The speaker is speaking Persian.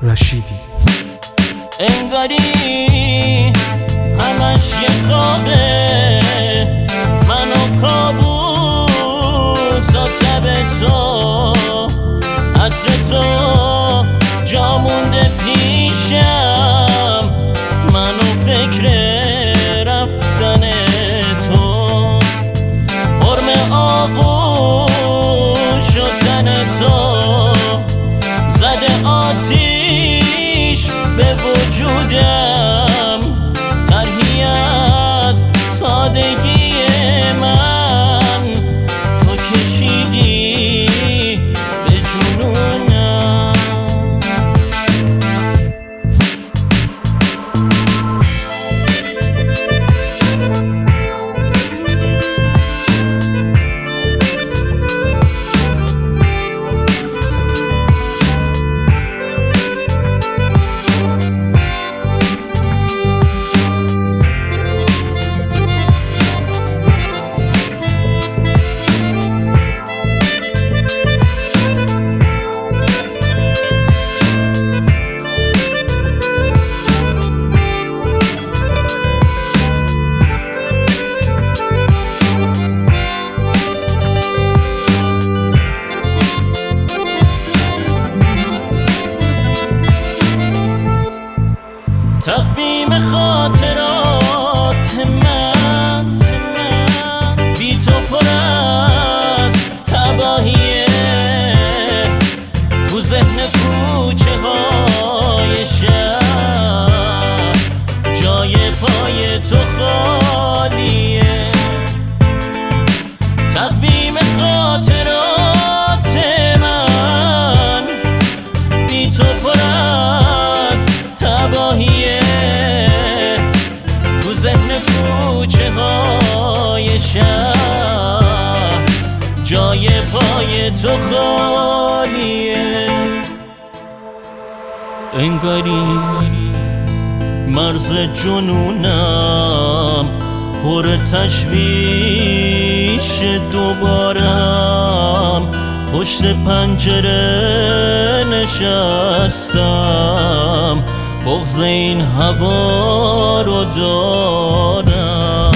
رشیدی. انگاری همش یه خوابه، منو کابوس و تب تو، عطر تو جا مونده پیشم، منو فکر رفتن تو، قرم آغوش و تن تو زده آتیش به وجودم، طرحی از سادگی من تو کشیدی به جنونم. تقویم خاطرات من بی تو پر از تباهیه، تو ذهن کوچه های شهر جای پای تو خالیه. تقویم خاطرات من بی تو پر از تباهیه، تو ذهن کوچه های شهر جای پای تو خالیه. انگاری مرز جنونم پر تشویش، دوبارم پشت پنجره نشستم، بغض این هوا رو دارم.